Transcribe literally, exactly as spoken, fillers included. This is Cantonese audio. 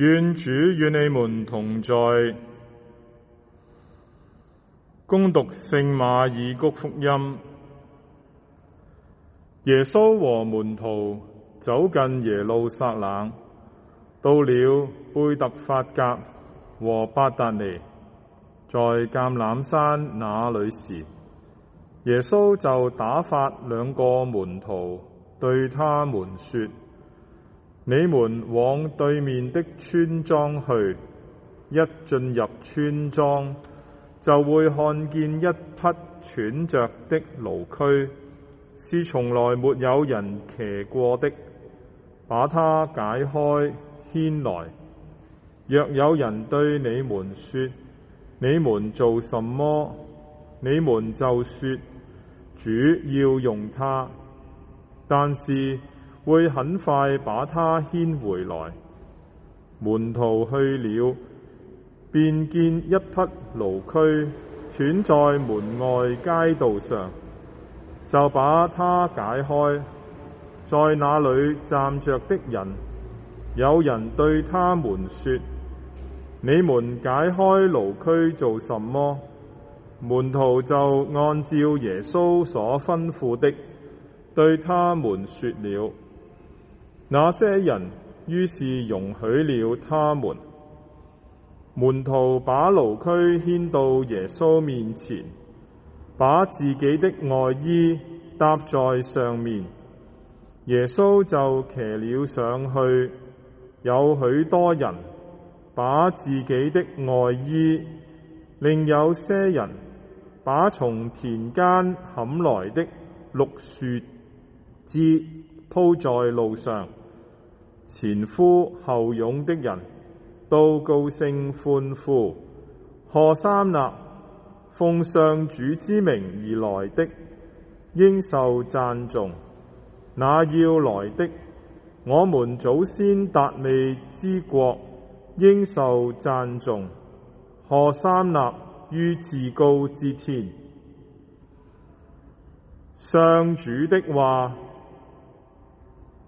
願主與你們同在。恭讀聖馬爾谷福音。耶穌和門徒走近耶路撒冷，到了貝特法格和伯達尼，在橄欖山那裏時，耶穌就打發兩個門徒對他們說：你們往對面的村莊去，一進入村莊，就會看見一匹喘着的驢駒，是從來沒有人騎過的，把它解開牽來。若有人對你們說：你們做什麼？你們就說：主要用它。但是會很快把它牽回來。門徒去了，便見一匹驢駒斷在門外街道上，就把它解開。在那裏站着的人，有人對他們說：你們解開驢駒做什麼？門徒就按照耶穌所吩咐的，對他們說了。那些人於是容許了他們。門徒把驢駒牽到耶穌面前，把自己的外衣搭在上面。耶穌就騎了上去。有許多人把自己的外衣，另有些人把從田間砍來的綠樹枝鋪在路上。前呼後擁的人都高聲歡呼：何三納，奉上主之名而來的，應受讚頌。那要來的，我們祖先達味之國，應受讚頌。何三納於至高之天。上主的話。